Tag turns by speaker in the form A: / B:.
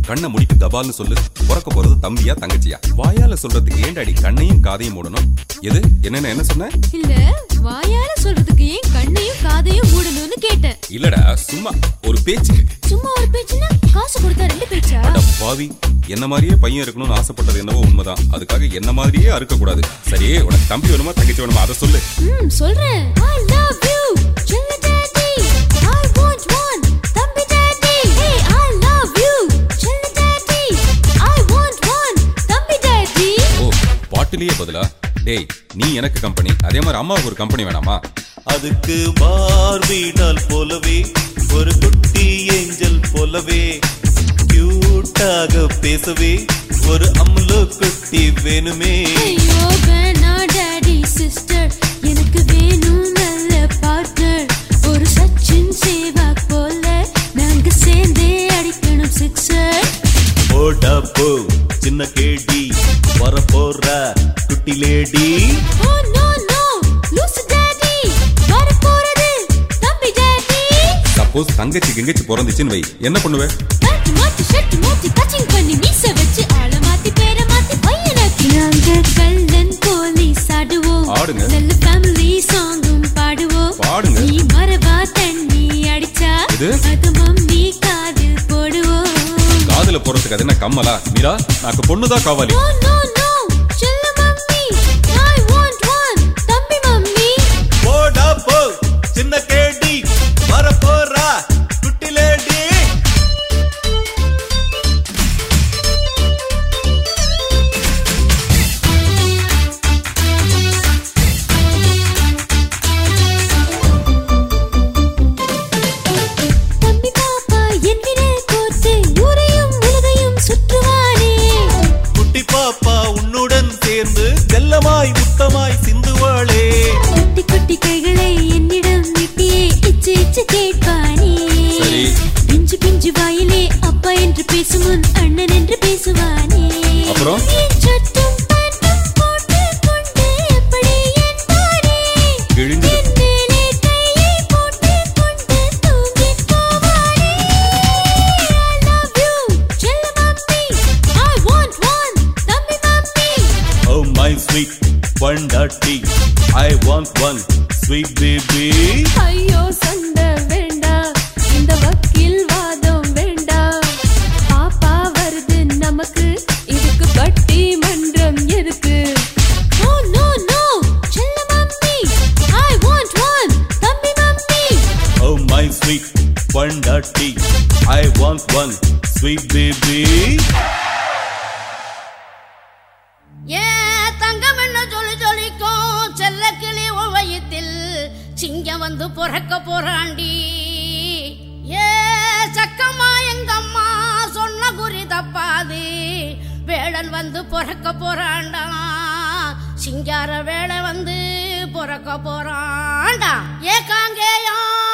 A: கண்ணை முடிக்கு தபால்னு சொல்லு. பிறக்க போறது தம்பியா தங்கச்சியா? வாயால சொல்றதுக்கு ஏண்டாடி கண்ணையும் காதையும் மூடணும்? எது என்ன சொன்ன?
B: இல்ல வாயால சொல்றதுக்கு ஏன் கண்ணையும் காதையும் மூடணும்னு கேட்டேன்.
A: இல்லடா சும்மா ஒரு பேச்சுக்கு.
B: சும்மா ஒரு பேச்சுன்னா காசு கொடுத்தா 2 பேச்சா?
A: அட பாவி, என்ன மாதிரியே பையன் இருக்கணும்னு ஆசைப்பட்டது என்னவோ உண்மைதான். அதுக்காக என்ன மாதிரியே அறுக்க கூடாது. சரி, உனக்கு தம்பி வேணுமா தங்கச்சி வேணுமா அதை சொல்லு.
B: சொல்றேன். I love you செல்ல டாடி, I want one தம்பி daddy. Hey I love you செல்ல டாடி, I want one தம்பி டாடி.
A: ஓ, பாட்டிலேயே பதிலா? டேய், நீ எனக்கு கம்பெனி, அதே மாதிரி அம்மாவுக்கு ஒரு கம்பெனி வேணாமா?
C: அதுக்கு பார்பிடால் போலவே ஒரு குட்டி ஏஞ்சல் போலவே கியூட்டாக பேசவே ஒரு அம்லோ குட்டி வேணுமே.
B: ஐயோ வேணா டாடி சிஸ்டர், எனக்கு வேணும் நல்ல பார்ட்னர். ஒரு சச்சின் சேவாக் போல நாங்க சேர்ந்தே அடிக்கணும் சிக்ஸர்.
C: போடா போ சின்ன கேடி, வர போற குட்டி லேடி.
B: ஓ நோ நோ லூசு டாடி, வர போறது தம்பி டாடி.
A: சப்போஸ் தங்கச்சி கிங்கச்சி பிறந்துச்சுன்னு வை, என்ன பண்ணுவே?
B: பேண்ட் மாத்தி ஷர்ட் மாத்தி கச்சிங் பண்ணி மீச வச்சு ஆள மாத்தி பேர மாத்தி பையனாக்கி நாங்க கல்லன் போலீஸ் ஆடுவோம்.
A: ஆடுங்க.
B: நல்ல ஃபேமிலி சாங்கும் பாடுவோம்.
A: பாடுங்க.
B: நீ மரவா தண்ணி அடிச்சா அது மம்மி காதில் போடுவோம்.
A: காதுல போறதுக்கு அது என்ன கம்மலா? மீரா, நாக்கு பொண்ணுதான் காவாலி.
B: நோ நோ நோ செல்ல மம்மி, I want one தம்பி மம்மி.
C: போடா போ சின்ன கேடி, வர போற குட்டி லேடி.
B: தம்பி பாப்பா என்னிட கோர்த்து ஊரையும் உலகையும் சுற்றுவானே.
C: குட்டி பாப்பா உன்னுடன் சேர்ந்து செல்லமாய் முத்தமாய் சிந்துவாளே.
B: குட்டி குட்டி கைகளை என்னிடம் நீட்டியே இச்சு இச்சு கேட்பானே.
A: சரி.
B: பிஞ்சு பிஞ்சு வாயிலே அப்பா என்று பேசும் முன் அண்ணன் என்று பேசுவானே.
A: அப்புறம்?
B: என் சட்டும் பேண்ட்டும் போட்டுக் கொண்டு எப்படி என்பானே.
A: கிழிஞ்சது.
B: என் மேலே கையை போட்டுக் கொண்டு தூங்கிப் போவானே. I love you செல்ல மம்மி, I want one தம்பி மம்மி.
C: Oh my sweet பொண்டாட்டி, I want one sweet baby.
B: ஐயோ சண்டை வேண்டாம், இந்த வக்கீல் வாதம் வேண்டாம். பாப்பா வருது நமக்கு, இதுக்கு பட்டி மன்றம் எதுக்கு? நோ நோ நோ செல்ல மம்மி, I want one தம்பி மம்மி.
C: Oh my sweet பொண்டாட்டி, I want one sweet baby.
D: ஏ தங்கம் என்ன சொல்லி சொல்லிக்கும் செல்ல கிளி வயித்தில் சிங்கம் வந்து பிறக்க போறாண்டி. ஏ சக்கம்மா எங்கம்மா சொன்ன குறி தப்பாது, வேடன் வந்து பிறக்க போறாண்டா. சிங்கார வேலை வந்து பிறக்க போறாண்டா. ஏ காங்கேயா